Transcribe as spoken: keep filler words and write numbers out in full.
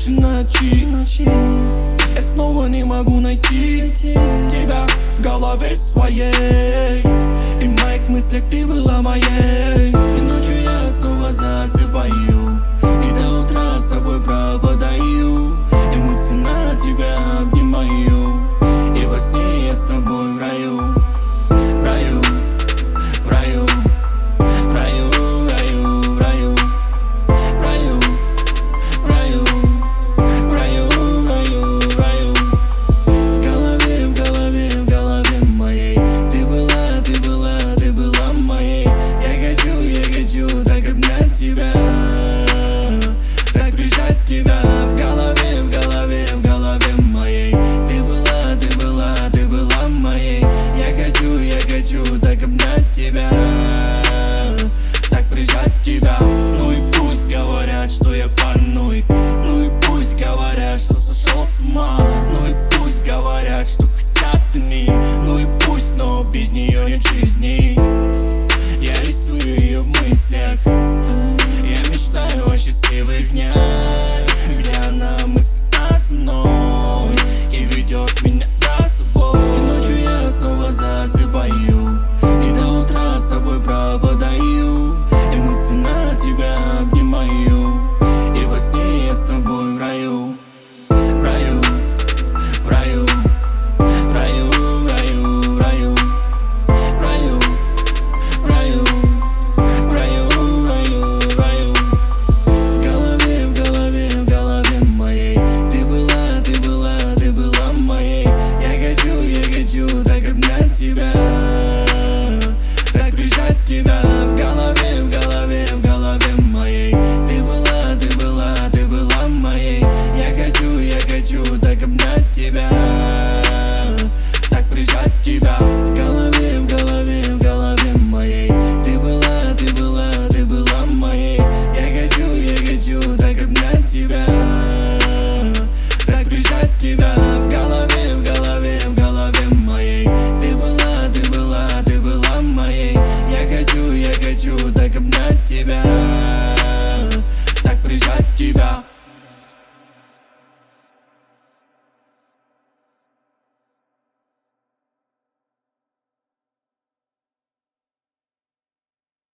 наши ночи. Я снова не могу найти тебя в голове своей, и в моих мыслях ты была моей. И ночью я снова засыпаю, и до утра с тобой пропадаю, и мысленно тебя обнимаю, и во сне я с тобой в раю. В раю, в раю, в раю, в раю, в раю, в раю, в раю, в раю, в раю, в раю. В голове, в голове, в голове моей ты была, ты была, ты была моей. Я хочу, я хочу так обнять тебя, так прижать тебя. В голове, в голове, в голове моей ты была, ты была, ты была моей. Я хочу, я хочу так обнять тебя, так прижать тебя. Ну и пусть говорят, что я параноик, ну и пусть говорят, что сошел с ума, ну и пусть говорят, что хотят они, ну и пусть, но без нее нет жизни. Я рисую ее в мыслях, я мечтаю о счастливых днях, где она мысленно со мной и ведет меня за собой. И ночью я снова засыпаю, и до утра с тобой пропадаю, и мысленно тебя обнимаю, и во сне я с тобой в раю. В раю, в раю, в раю, в раю, в раю, в раю, в раю, в раю, в раю, в раю. В голове, в голове, в голове моей ты была, ты была, ты была моей. Я хочу, я хочу так обнять тебя, так прижать тебя. В голове, в голове, в голове моей ты была, ты была, ты была моей. Я хочу, я хочу так обнять тебя, так прижать тебя. В голове, в голове, в голове моей ты была, ты была, ты была моей. Я хочу, я хочу так обнять тебя, так прижать тебя. В голове, в голове, в голове моей ты была, ты была, ты была моей. Я хочу, я хочу так обнять тебя, так прижать тебя.